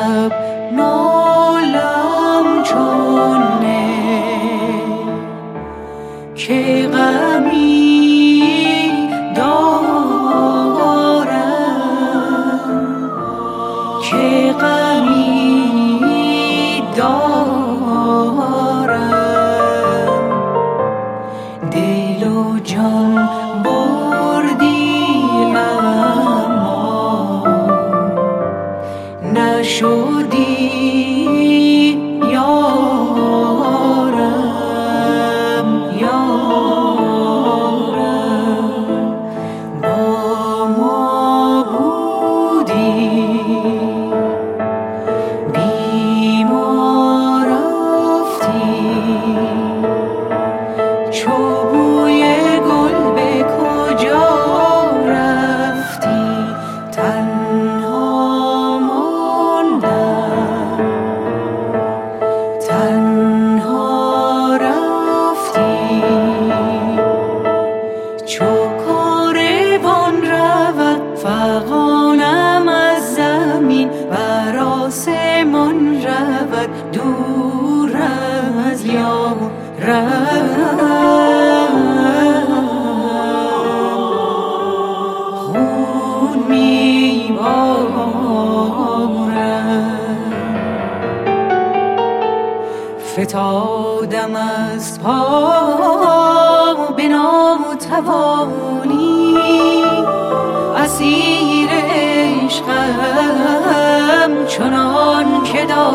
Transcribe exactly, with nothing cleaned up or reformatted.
شب نالم چون نی که غمی دارم که غمی دارم دل و جان بردی اما نشدی یارم یارم با ما بودی بی ما رفتی چو بوی گل به کجا رفتی تنها ماندم تنها رفتی چو کاروان رود فغانم از زمین بر آسمان رود دور از یارم خون میبارم فتادم از پا به ناتوانی اسیر عشقم چنان که